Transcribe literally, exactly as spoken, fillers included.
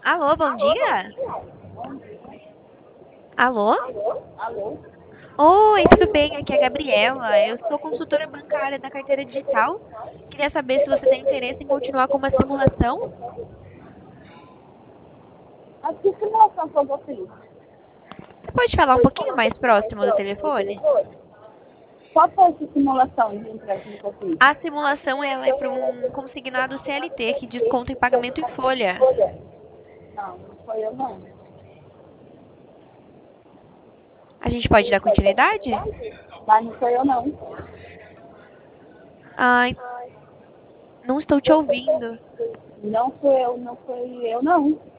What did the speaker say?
Alô, bom dia? Alô? Alô? Oi, tudo bem? Aqui é a Gabriela. Eu sou consultora bancária da carteira digital. Queria saber se você tem interesse em continuar com uma simulação. A que simulação que eu fiz? Você pode falar um pouquinho mais próximo do telefone? Qual foi essa simulação de empréstimo que eu fiz? A simulação ela é para um consignado C L T que desconta em pagamento em folha. Não, não foi eu não. A gente pode dar continuidade? Mas não foi eu não. Ai, não estou te ouvindo. Não foi eu, não foi eu não.